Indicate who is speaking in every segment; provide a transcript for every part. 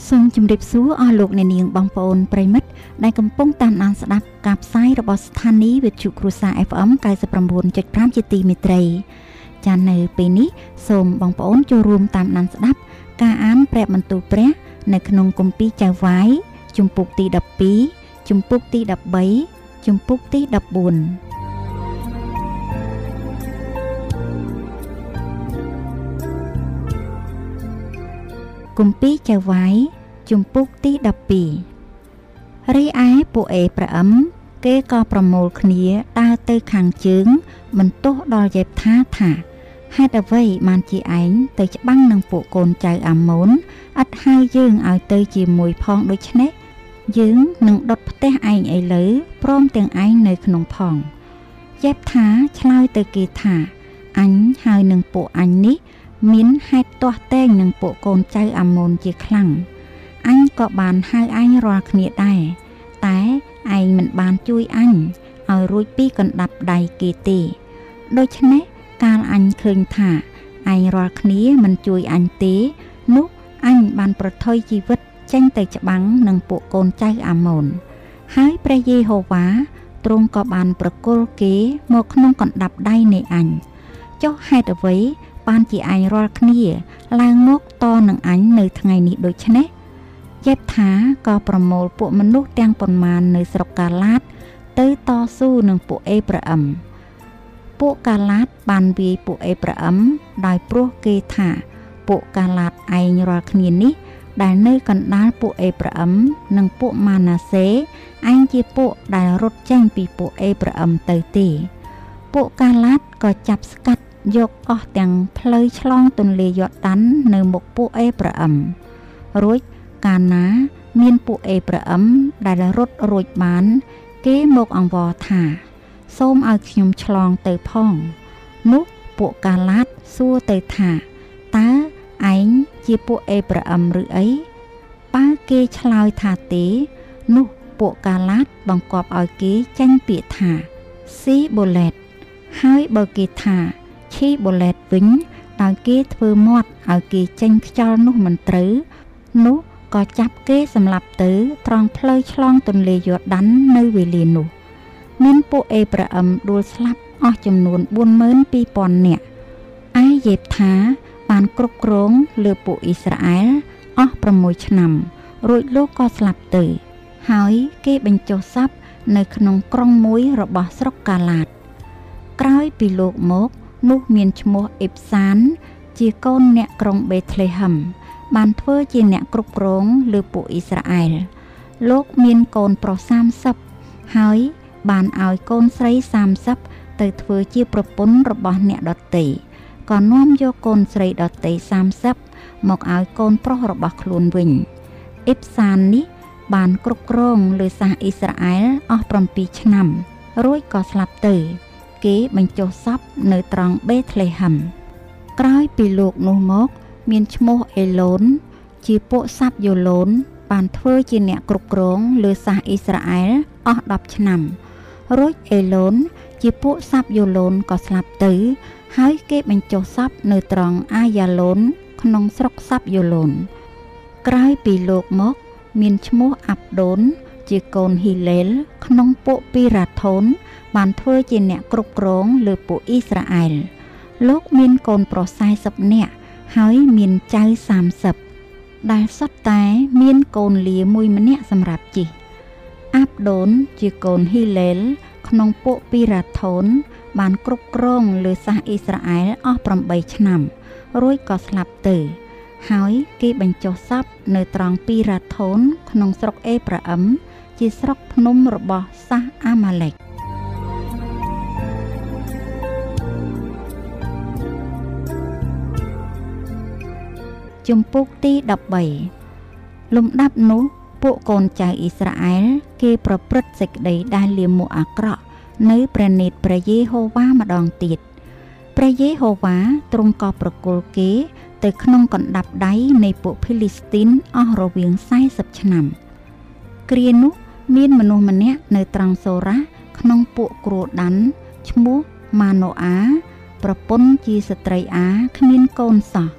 Speaker 1: សូមជម្រាបសួរអស់លោកអ្នកនាងបងប្អូនប្រិមិត្តដែលកំពុងតាមដានស្ដាប់ការផ្សាយរបស់ស្ថានីយ៍វិទ្យុគ្រួសារ FM 99.5 ជាទីមេត្រីចា៎នៅពេលនេះសូមបងប្អូនចូលរួមតាមដានស្ដាប់ការអានព្រះបន្ទូលព្រះនៅក្នុងគម្ពីរចៅវាយជំពូកទី12ជំពូកទី13ជំពូកទី14គម្ពីរចៅវាយជំពូកទី12រីឯពួកអេប្រាអឹមគេក៏ប្រមូលគ្នាដើរទៅខាងជើងបន្ទោសដល់យេបថាហេតុអ្វីបានជាឯងទៅច្បាំងនឹងពួកកូនចៅអាម៉ូនឥតហៅយើងឲ្យទៅជាមួយផងដូច្នេះយើងនឹងដុតផ្ទះឯងឥឡូវព្រមទាំងឯងនៅក្នុងផងយេបថាឆ្លើយទៅគេថាអញហើយនឹងពួកអញនេះមានហេតុទាស់តែងនឹងពួកកូនចៅអាម៉ូនជាខ្លាំងអញក៏បានហៅអញរាល់គ្នាដែរតែឯងមិនបានជួយអញឲ្យរួចពីកណ្ដាប់ដៃគេទេដូច្នេះកាលអញឃើញថាឯងរាល់គ្នាមិនជួយអញទេនោះអញបានប្រថុយជីវិតចេញទៅច្បាំងនឹងពួកកូនចៅអាម៉ូនហើយព្រះយេហូវ៉ាទ្រង់ក៏បានប្រគល់គេមកក្នុងកណ្ដាប់ដៃនៃអញចុះហេតុអ្វីបានជាឯងរាល់គ្នាឡើងមកតនឹងអញនៅថ្ងៃនេះដូច្នេះយេបថាក៏ប្រមូលពួកមនុស្សទាំងប៉ុន្មាននៅស្រុកកាឡាតទៅតស៊ូនឹងពួកអេប្រាអឹមពួកកាឡាតបានវាយពួកអេប្រាអឹមដោយព្រោះគេថាពួកកាឡាតឯងរាល់គ្នានេះដែលនៅកណ្ដាលពួកអេប្រាអឹមនិងពួកម៉ាណាសេឯងជាពួកដែលរត់ចេញពីពួកអេប្រាអឹមទៅទេពួកកាឡាតក៏ចាប់ស្កាត់យកអស់ទាំងផ្លូវឆ្លងទន្លេយ៉ូដាននៅមុខពួកអេប្រាអឹមរួចកាលណាមានពួកអេប្រាអឹមដែលរត់រួចបានគេមកអង្វរថាសូមឲ្យខ្ញុំឆ្លងទៅផងនោះពួកកាឡាតសួរទៅថាតើឯងជាពួកអេប្រាអឹមឬអីបើគេឆ្លើយថាទេនោះពួកកាឡាតបង្គាប់ឲ្យគេចេញពាក្យថាស៊ីបូឡេតហើយបើគេថាឈីបូឡេតវិញដោយគេធ្វើមាត់ឲ្យគេចេញខ្យល់នោះមិនត្រូវនោះក៏ចាប់គេសម្លាប់ទៅត្រង់ផ្លូវឆ្លងទន្លេយ៉ូដាននៅវេលានោះមានពួកអេប្រាអឹមដួលស្លាប់អស់ចំនួន 42,000 នាក់ឯយេបថាបានគ្រប់គ្រងលើពួកអ៊ីស្រាអែលអស់6ឆ្នាំរួចលោកក៏ស្លាប់ទៅហើយគេបញ្ចុះសពនៅក្នុងក្រុងមួយរបស់ស្រុកកាឡាតក្រោយពីលោកមកនោះមានឈ្មោះអ៊ីបសានជាកូនអ្នកក្រុងបេធ្លេហឹមបានធ្វើជាអ្នកគ្រប់គ្រងលើពួកអ៊ីស្រាអែលលោកមានកូនប្រុស30ហើយបានឲ្យកូនស្រី30ទៅធ្វើជាប្រពន្ធរបស់អ្នកដទៃក៏នាំយកកូនស្រីដទៃ30មកឲ្យកូនប្រុសរបស់ខ្លួនវិញអ៊ីបសាននេះបានគ្រប់គ្រងលើសាសអ៊ីស្រាអែលអស់7ឆ្នាំរួចក៏ស្លាប់ទៅគេបញ្ចុះសពនៅត្រង់បេធ្លេហឹមក្រោយពីលោកនោះមកមានឈ្មោះអេឡូនជាពួកសាប់យូឡូនបានធ្វើជាអ្នកគ្រប់គ្រងលើសាសអ៊ីស្រាអែលអស់10ឆ្នាំរួចអេឡូនជាពួកសាប់យូឡូនក៏ស្លាប់ទៅហើយគេបញ្ចុះសពនៅត្រង់អាយ៉ាឡូនក្នុងស្រុកសាប់យូឡូនក្រោយពីលោកមកមានឈ្មោះអាប់ដូនជាកូនហ៊ីឡេលក្នុងពួកពីរ៉ាថូនបានធ្វើជាអ្នកគ្រប់គ្រងលើពួកអ៊ីស្រាអែលលោកមានកូនប្រុស40នាក់ហើយមានចៅ30ដែលសុទ្ធតែមានកូនលាមួយម្នាក់សម្រាប់ជិះអាប់ដូនជាកូនហ៊ីឡេលក្នុងពួកពីរ៉ាថូនបានគ្រប់គ្រងលើសាសអ៊ីស្រាអែលអស់8ឆ្នាំរួចក៏ស្លាប់ទៅហើយគេបញ្ចុះសពនៅត្រង់ពីរ៉ាថូនក្នុងស្រុកអេប្រាអឹមជាស្រុកភ្នំរបស់សាសអាម៉ាឡេកជំពូកទី13លំដាប់នោះពួកកូនចៅអ៊ីស្រាអែលគេប្រព្រឹត្តសេចក្តីដែលលាមកអាក្រក់នៅព្រះនេត្រព្រះយេហូវ៉ាម្ដងទៀតព្រះយេហូវ៉ាទ្រង់ក៏ប្រគល់គេទៅក្នុងកណ្ដាប់ដៃនៃពួកភីលីស្ទីនអស់រវាង40ឆ្នាំគ្រានោះមានមនុស្សម្នាក់នៅត្រង់សូរ៉ាក្នុងពួកគ្រួដានឈ្មោះម៉ាណូអាប្រពន្ធជាស្ត្រីអាគ្មានកូនសោះ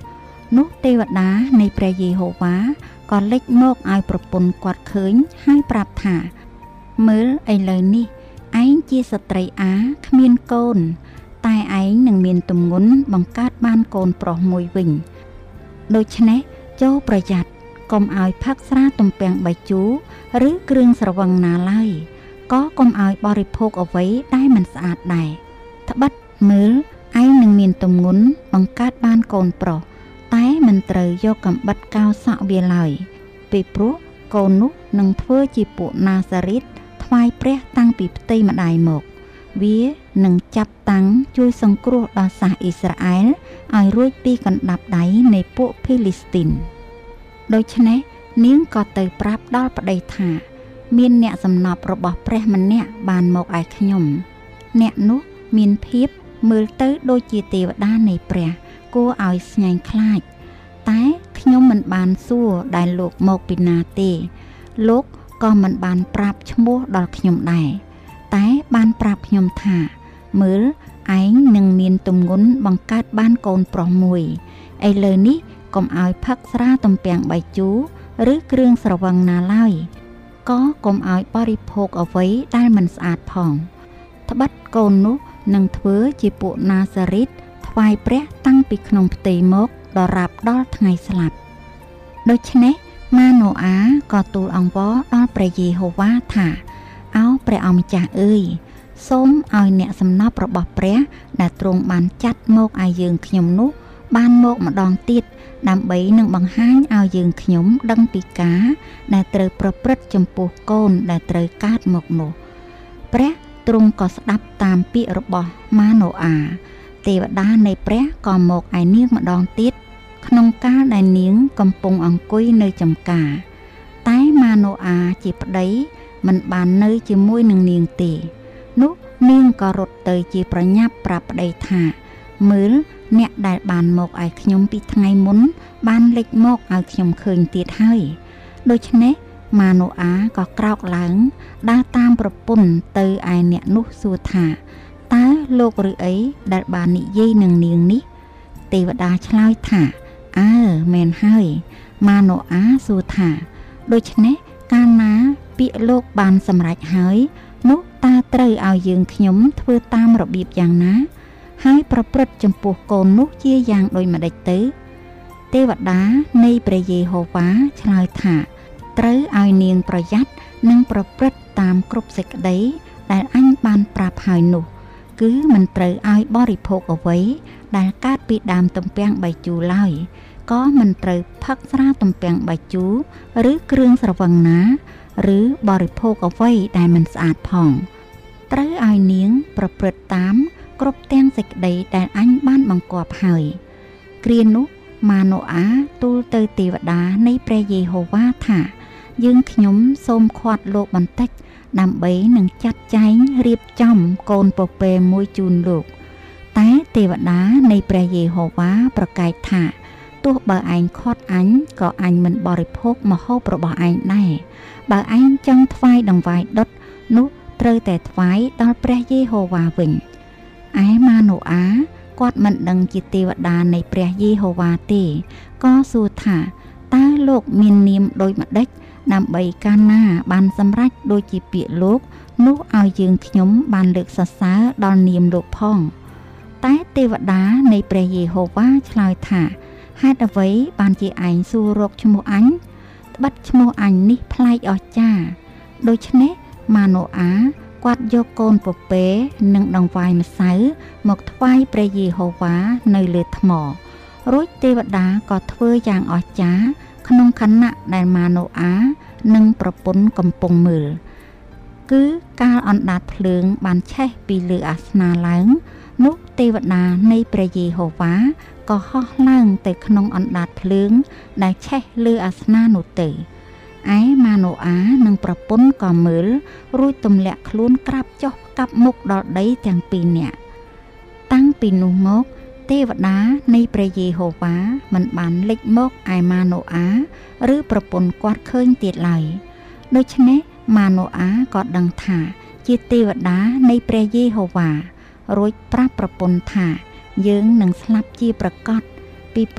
Speaker 1: នោះទេវតានៃព្រះយេហូវ៉ាក៏លេចមកឲ្យប្រពន្ធគាត់ឃើញហើយប្រាប់ថាមើលឥឡូវនេះឯងជាស្ត្រីអាគ្មានកូនតែឯងនឹងមានទម្ងន់បង្កើតបានកូនប្រុសមួយវិញដូច្នេះចូលប្រយ័ត្នកុំឲ្យផឹកស្រាទំពាំងបាយជូរឬគ្រឿងស្រវឹងណាឡើយក៏កុំឲ្យបរិភោគអ្វីដែលមិនស្អាតដែរត្បិតមើលឯងនឹងមានទម្ងន់បង្កើតបានកូនប្រុសតែមិនត្រូវយកកាំបិតកោសក់វាឡើយពីព្រោះកូននោះនឹងធ្វើជាពួកណាសារីតថ្វាយព្រះតាំងពីផ្ទៃម្ដាយមកវានឹងចាប់តាំងជួយសង្គ្រោះដល់សាសអ៊ីស្រាអែលឲ្យរួចពីកណ្ដាប់ដៃនៃពួកភីលីស្ទីនដូច្នេះនាងក៏ទៅប្រាប់ដល់ប្តីថាមានអ្នកសំណប់របស់ព្រះម្នាក់បានមកឯខ្ញុំអ្នកនោះមានភាពមើលទៅដូចជាទេវតានៃព្រះគួរឲ្យស្ញែងខ្លាចតែខ្ញុំមិនបានសួរដែលលោកមកពីណាទេលោកក៏មិនបានប្រាប់ឈ្មោះដល់ខ្ញុំដែរតែបានប្រាប់ខ្ញុំថាមើលឯងនឹងមានទម្ងន់បង្កើតបានកូនប្រុសមួយឥឡូវនេះកុំឲ្យផឹកស្រាទំពាំងបាយជូរឬគ្រឿងស្រវឹងណាឡើយក៏កុំឲ្យបរិភោគអ្វីដែលមិនស្អាតផងត្បិតកូននោះនឹងធ្វើជាពួកណាសារីតថ្វាយព្រះតាំងពីក្នុងផ្ទៃមកដរាបដល់ថ្ងៃស្លាប់ដូច្នេះម៉ាណូអាក៏ទូលអង្វរដល់ព្រះយេហូវ៉ាថាឱព្រះអម្ចាស់អើយសូមឲ្យអ្នកសំណប់របស់ព្រះដែលទ្រង់បានចាត់មកឲ្យយើងខ្ញុំនោះបានមកម្ដងទៀតដើម្បីនឹងបង្ហាញឲ្យយើងខ្ញុំដឹងពីការដែលត្រូវប្រព្រឹត្តចំពោះកូនដែលត្រូវកើតមកនោះព្រះទ្រង់ក៏ស្ដាប់តាមពាក្យរបស់ម៉ាណូអាទេវតានៃព្រះក៏មកឯនាងម្ដងទៀតក្នុងកាលដែលនាងកំពុងអង្គុយនៅចំការតែម៉ាណូអាជាប្តីមិនបាននៅជាមួយនឹងនាងទេនោះនាងក៏រត់ទៅជាប្រញាប់ប្រាប់ប្តីថាមើលអ្នកដែលបានមកឲ្យខ្ញុំពីថ្ងៃមុនបានលេចមកឲ្យខ្ញុំឃើញទៀតហើយដូច្នេះម៉ាណូអាក៏ក្រោកឡើងដើរតាមប្រពន្ធទៅឯអ្នកនោះសួរថាតើលោកឬអីដែលបាននិយាយនឹងនាងនេះទេវតាឆ្លើយថាអើមែនហើយម៉ាណូអាសួរថាដូច្នេះកាលណាពាក្យលោកបានសម្រេចហើយនោះតើត្រូវឲ្យយើងខ្ញុំធ្វើតាមរបៀបយ៉ាងណាហើយប្រព្រឹត្តចំពោះកូននោះជាយ៉ាងដូចម្ដេចទៅទេវតានៃព្រះយេហូវ៉ាឆ្លើយថាត្រូវឲ្យនាងប្រយ័ត្ននិងប្រព្រឹត្តតាមគ្រប់សេចក្តីដែលអញបានប្រាប់ហើយនោះគឺមិនត្រូវឲ្យបរិភោគអ្វីដែលកើតពីដើមទំពាំងបាយជូរឡើយក៏មិនត្រូវផឹកស្រាទំពាំងបាយជូរឬគ្រឿងស្រវឹងណាឬបរិភោគអ្វីដែលមិនស្អាតផងត្រូវឲ្យនាងប្រព្រឹត្តតាមគ្រប់ទាំងសេចក្តីដែលអញបានបង្គាប់ហើយគ្រានោះម៉ាណូអាទូលទៅទេវតានៃព្រះយេហូវ៉ាថាយើងខ្ញុំសូមខាត់លោកបន្តិចដើម្បីនឹងចាត់ចែងរៀបចំកូនពពែមួយជូនលោកតែទេវតានៃព្រះយេហូវ៉ាប្រកែកថាទោះបើឯងខាត់អញក៏អញមិនបរិភោគម្ហូបរបស់ឯងដែរបើឯងចង់ថ្វាយដង្វាយដុតនោះត្រូវតែថ្វាយដល់ព្រះយេហូវ៉ាវិញឯម៉ាណូអាគាត់មិនដឹងជាទេវតានៃព្រះយេហូវ៉ាទេក៏សួរថាតើលោកមាននាមដូចម្ដេចដើម្បីកាលណាបានសម្រេចដូចជាពាក្យលោកនោះឲ្យយើងខ្ញុំបានលើកសរសើរដល់នាមលោកផងតែទេវតានៃព្រះយេហូវ៉ាឆ្លើយថាហេតុអ្វីបានជាឯងសួររកឈ្មោះអញត្បិតឈ្មោះអញនេះប្លែកអស្ចារ្យដូច្នេះម៉ាណូអាគាត់យកកូនពពែនិងដង្វាយម្សៅមកថ្វាយព្រះយេហូវ៉ានៅលើថ្មរួចទេវតាក៏ធ្វើយ៉ាងអស្ចារ្យក្នុងខណៈដែលម៉ាណូអានិងប្រពន្ធកំពុងមើលគឺកាលអណ្ដាតភ្លើងបានឆេះពីលើអាសនៈឡើងនោះទេវតានៃព្រះយេហូវ៉ាក៏ហោះឡើងទៅក្នុងអណ្ដាតភ្លើងដែលឆេះលើអាសនៈនោះទៅឯម៉ាណូអានិងប្រពន្ធក៏មើលរួចទម្លាក់ខ្លួនក្រាបចុះកាប់មុខដល់ដីទាំងពីរនាក់តាំងពីនោះមកទេវតានៃព្រះយេហូវ៉ាមិនបានលេចមកឯម៉ាណូអាឬប្រពន្ធគាត់ឃើញទៀតឡើយដូច្នេះម៉ាណូអាក៏ដឹងថាជាទេវតានៃព្រះយេហូវ៉ារួចប្រាប់ប្រពន្ធថាយើងនឹងស្លាប់ជាប្រកាសពីព្រោះ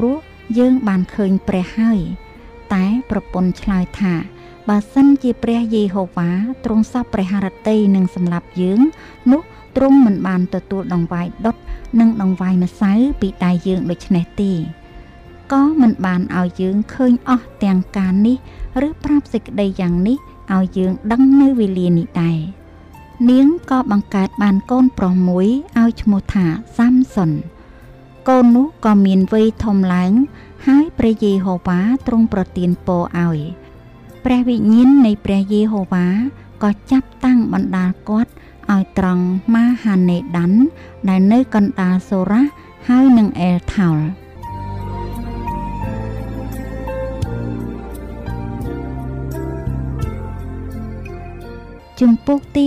Speaker 1: យើងបានឃើញព្រះហើយតែប្រពន្ធឆ្លើយថាបើសិនជាព្រះយេហូវ៉ាទ្រង់សពព្រះハរតីនឹងសម្លាប់យើងនោះទ្រង់មិនបានទទួលដង្វាយដុតនិងដង្វាយម្សៅពីដៃយើងដូច្នេះទេក៏មិនបានឲ្យយើងឃើញអស់ទាំងការនេះឬប្រាប់សេចក្តីយ៉ាងនេះឲ្យយើងដឹងនៅវេលានេះដែរនាងក៏បង្កើតបានកូនប្រុសមួយឲ្យឈ្មោះថាសាំសុនកូននោះក៏មានវ័យធំឡើងហើយព្រះយេហូវ៉ាទ្រង់ប្រទានពរឲ្យព្រះវិញ្ញាណនៃព្រះយេហូវ៉ាក៏ចាប់តាំងបណ្ដាលគាត់ឲ្យត្រង់ម៉ាហានេដានដែលនៅកណ្ដាលសូរ៉ាហើយនឹងអេលថោលជំពូកទី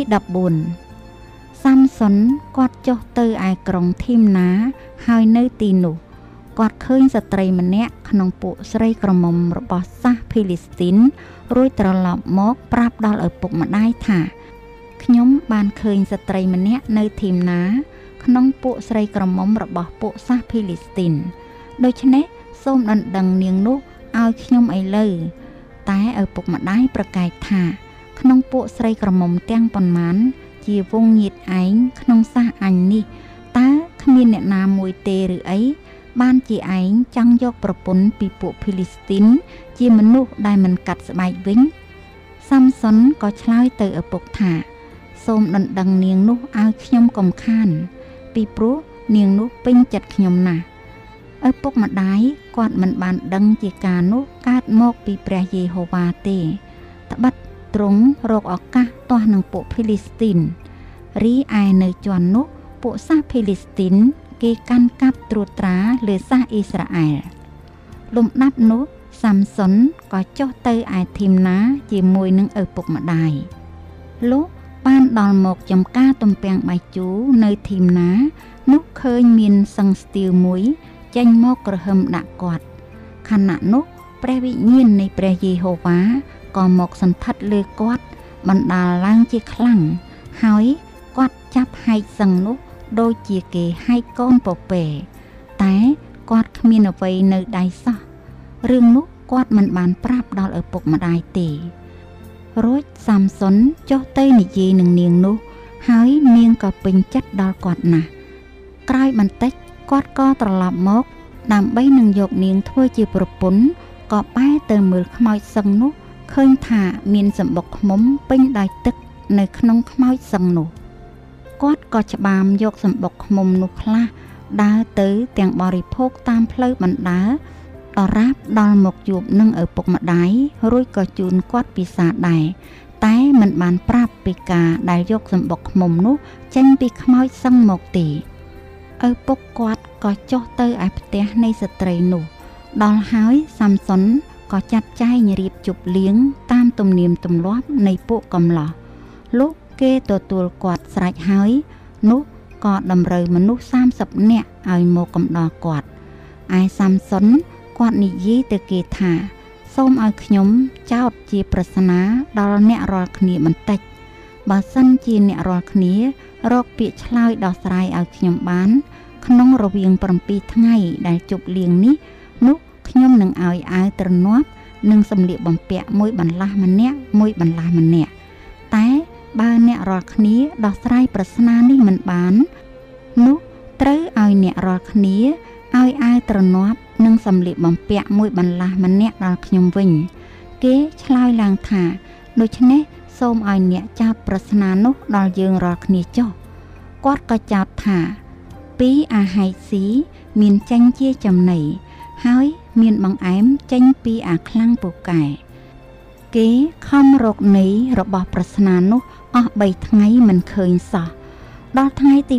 Speaker 1: 14សាំសុនគាត់ចុះទៅឯក្រុងធីមណាហើយនៅទីនោះគាត់ឃើញស្ត្រីម្នាក់ក្នុងពួកស្រីក្រមុំរបស់សាសភីលីស្ទីនរួចត្រឡប់មកប្រាប់ដល់ឪពុកម្ដាយថាខ្ញុំបានឃើញស្ត្រីម្នាក់នៅធីមណាក្នុងពួកស្រីក្រមុំរបស់ពួកសាសភីលីស្ទីនដូច្នេះសូមដណ្ដឹងនាងនោះឲ្យខ្ញុំឥឡូវតែឪពុកម្ដាយប្រកែកថាក្នុងពួកស្រីក្រមុំទាំងប៉ុន្មានជាវងញាតិឯងក្នុងសាសអញនេះតើគ្មានអ្នកណាមួយទេឬអីបានជាឯងចង់យកប្រពន្ធពីពួកភីលីស្ទីនជាមនុស្សដែលមិនកាត់ស្បែកវិញសាំសុនក៏ឆ្លើយទៅឪពុកថាសូមដណ្ដឹងនាងនោះឲ្យខ្ញុំកុំខានពីព្រោះនាងនោះពេញចិត្តខ្ញុំណាស់ឪពុកម្ដាយគាត់មិនបានដឹងជាការនោះកើតមកពីព្រះយេហូវ៉ាទេត្បិតទ្រង់រកឱកាសទាស់នឹងពួកភីលីស្ទីនរីឯនៅជាន់នោះពួកសាសភីលីស្ទីនគេកាន់កាប់ត្រួតត្រាលើសាសអ៊ីស្រាអែលលំដាប់នោះសាំសុនក៏ចុះទៅឯធីមណាជាមួយនឹងឪពុកម្ដាយលុះបានដល់មកចំការទំពាំងបាយជូរនៅធីមណានោះឃើញមានសង្ឃស្ទាវមួយចេញមកក្រហឹមដាក់គាត់ខណៈនោះព្រះវិញ្ញាណនៃព្រះយេហូវ៉ាក៏មកសន្ធិដ្ឋលើគាត់បណ្ដាលឡើងជាខ្លាំងហើយគាត់ចាប់ហែកសឹងនោះដូចជាគេហែកកូនពពែតែគាត់គ្មានអ្វីនៅដៃសោះរឿងនោះគាត់មិនបានប្រាប់ដល់ឪពុកម្ដាយទេរួចសាំសុនចុះទៅនិយាយនឹងនាងនោះហើយនាងក៏ពេញចិត្តដល់គាត់ណាស់ក្រោយបន្តិចគាត់ក៏ត្រឡប់មកដើម្បីនឹងយកនាងធ្វើជាប្រពន្ធក៏បែរទៅមើលខ្មោចសឹងនោះឃើញថាមានសម្បុកឃ្មុំពេញដោយទឹកនៅក្នុងខ្មោចសឹងនោះគាត់ក៏ច្បាមយកសម្បុកឃ្មុំនោះខ្លះដើរទៅទាំងបរិភោគតាមផ្លូវបណ្ដើរដរាបដល់មកជួបនឹងឪពុកម្ដាយរួចក៏ជូនគាត់ពិសាដែរតែមិនបានប្រាប់ពីការដែលយកសម្បុកឃ្មុំនោះចេញពីខ្មោចសឹងមកទេឪពុកគាត់ក៏ចុះទៅឯផ្ទះនៃស្ត្រីនោះដល់ហើយសាំសុនក៏ចាត់ចែងរៀបជប់លៀងតាមទំនៀមទម្លាប់នៃពួកកំឡោះលុះគេទទួលគាត់ស្រេចហើយនោះក៏តម្រូវមនុស្ស30នាក់ឲ្យមកកំដរគាត់ឯសាំសុនគាត់និយាយទៅគេថាសូមឲ្យខ្ញុំចោទជាប្រស្នាដល់អ្នករាល់គ្នាបន្តិចបើសិនជាអ្នករាល់គ្នារកពាក្យឆ្លើយដោះស្រាយឲ្យខ្ញុំបានក្នុងរវាង7ថ្ងៃដែលជប់លៀងនេះនោះខ្ញុំនឹងឲ្យអាវទ្រនាប់និងសម្លៀកបំពាក់មួយបន្លាស់ម្នាក់តែបើអ្នករាល់គ្នាដោះស្រាយប្រស្នានេះមិនបាននោះត្រូវឲ្យអ្នករាល់គ្នាឲ្យអាវទ្រនាប់និងសម្លៀកបំពាក់មួយបន្លាស់ម្នាក់ដល់ខ្ញុំវិញគេឆ្លើយឡើងថាដូច្នេះសូមឲ្យអ្នកចោទប្រស្នានោះដល់យើងរាល់គ្នាចុះគាត់ក៏ចោទថាពីអាហែកស៊ីមានចេញជាចំណីហើយមានបង្អែមចេញពីអាខ្លាំងពូកែគេខំរកន័យរបស់ប្រស្នានោះអស់3ថ្ងៃមិនឃើញសោះដល់ថ្ងៃទី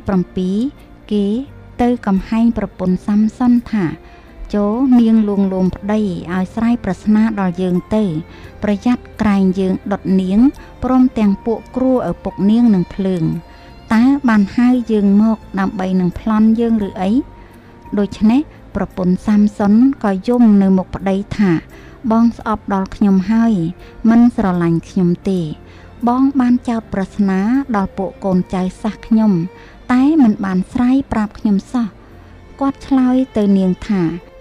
Speaker 1: 7គេទៅកំហែងប្រពន្ធសាំសុនថាចូលនាងលួងលោមប្តីឲ្យស្រ័យប្រស្នាដល់យើងទៅប្រយ័ត្នក្រែងយើងដុតនាងព្រមទាំងពួកគ្រួឪពុកនាងនឹងភ្លើងតើបានហៅយើងមកដើម្បីនឹងប្លន់យើងឬអីដូច្នេះប្រពន្ធសាំសុនក៏យំនៅមុខប្តីថាបងស្អប់ដល់ខ្ញុំហើយមិនស្រឡាញ់ខ្ញុំទេបងបានចោទប្រស្នាដល់ពួកកូនចៅសាសខ្ញុំតែមិនបានស្រ័យប្រាប់ខ្ញុំសោះគាត់ឆ្លើយទៅនាងថា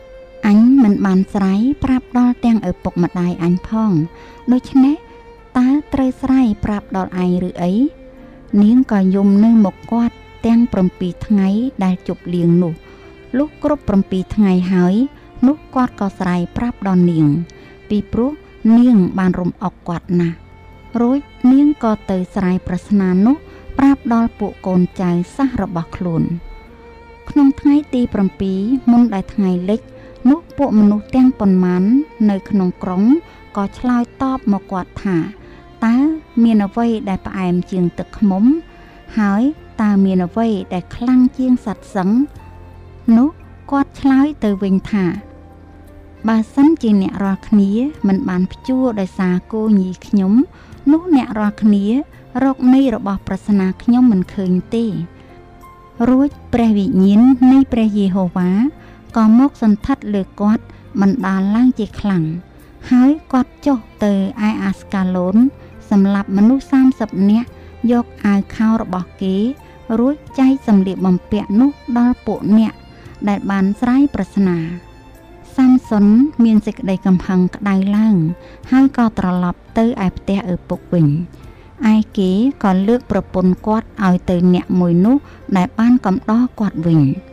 Speaker 1: អញមិនបានស្រ័យប្រាប់ដល់ទាំងឪពុកម្ដាយអញផងដូច្នេះតើត្រូវស្រ័យប្រាប់ដល់ឯងឬអីនាងក៏យំនៅមុខគាត់ទាំង7ថ្ងៃដែលជប់លៀងនោះលុះគ្រប់7ថ្ងៃហើយនោះគាត់ក៏ស្រ័យប្រាប់ដល់នាងពីព្រោះនាងបានរំអុកគាត់ណាស់រួចនាងក៏ទៅស្រ័យប្រស្នានោះប្រាប់ដល់ពួកកូនចៅសាសរបស់ខ្លួនក្នុងថ្ងៃទី7មុនដែលថ្ងៃលិចនោះពួកមនុស្សទាំងប៉ុន្មាននៅក្នុងក្រុងក៏ឆ្លើយតបមកគាត់ថាតើមានអ្វីដែលផ្អែមជាងទឹកឃ្មុំហើយតើមានអ្វីដែលខ្លាំងជាងសត្វសិង្ហនោះគាត់ឆ្លើយទៅវិញថាបើសិនជាអ្នករាល់គ្នាមិនបានព្យួរដោយសារគោញីខ្ញុំនោះអ្នករាល់គ្នារកនៃរបស់ប្រស្នាខ្ញុំមិនឃើញទេរួចព្រះវិញ្ញាណនៃព្រះយេហូវ៉ាក៏មកសន្ធិដ្ឋលើគាត់បណ្ដាលឡើងជាខ្លាំងហើយគាត់ចុះទៅឯអាស្កាឡូនសម្រាប់មនុស្ស30នាក់យកអាវខោរបស់គេរួចចែកសម្លៀកបំពាក់នោះដល់ពួកអ្នកដែលបានស្រ័យប្រស្នាសាមសុនមានសេចក្តីកំហឹងក្តៅឡើងហើយក៏ត្រឡប់ទៅឯផ្ទះឪពុកវិញឯគេក៏លើកប្រពន្ធគាត់ឲ្យទៅអ្នកមួយនោះដែលបានកំដរគាត់វិញ